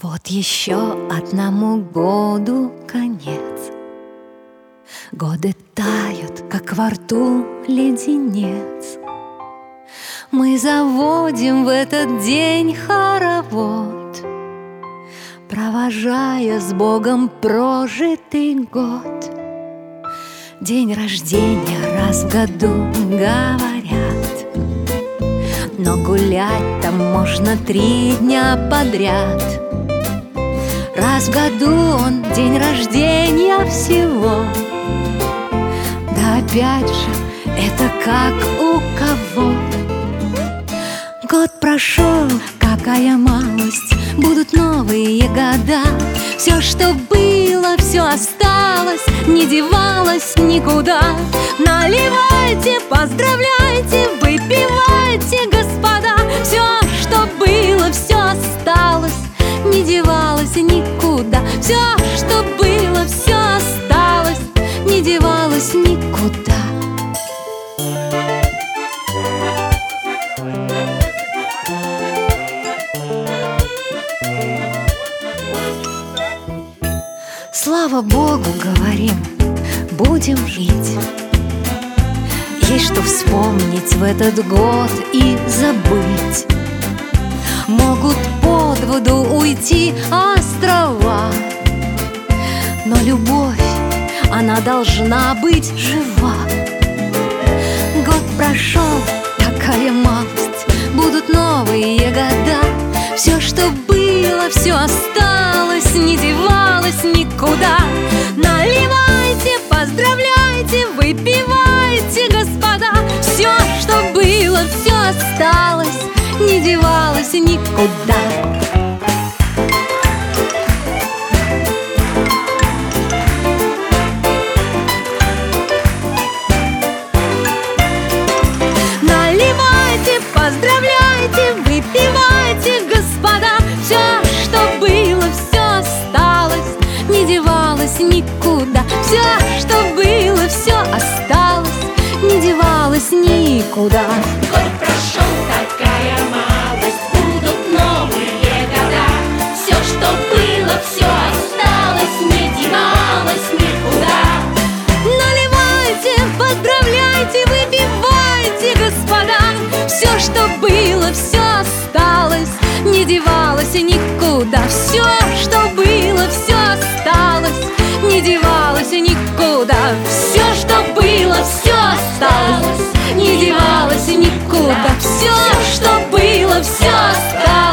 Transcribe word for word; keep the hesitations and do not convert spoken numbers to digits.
Вот еще одному году конец. Годы тают, как во рту леденец. Мы заводим в этот день хоровод, провожая с Богом прожитый год. День рождения раз в году, говорят, но гулять там можно три дня подряд. Раз в году он день рождения всего. Да опять же, это как у кого. Год прошел, какая малость, будут новые года. Все, что было, все осталось, не девалось никуда. Наливайте, поздравляйте, выпивайте, господа. Все, что было, все осталось, не девалось никуда. Все, что было, все осталось, не девалось никуда. Слава Богу, говорим, будем жить. Есть что вспомнить в этот год и забыть. Могут под воду уйти острова, но любовь, она должна быть жива. Год прошел, такая малость, будут новые года. Все, что было, все осталось, не девалось никуда. Наливайте, поздравляйте, выпивайте, господа. Все, что было, все осталось, не девалось никуда. Наливайте, поздравляйте, выпивайте, господа. Все, что было, все осталось, не девалось никуда. Все, что было, все осталось, не девалось никуда. Год прошел, такая малость, будут новые года. Все, что было, все осталось, не девалось никуда. Наливайте, поздравляйте, выпивайте, господа. Все, что было, все осталось, не девалось никуда. Все, что было, все осталось, не девалось никуда. Все, что было, все осталось, не девалось никуда. Все, что было, все осталось.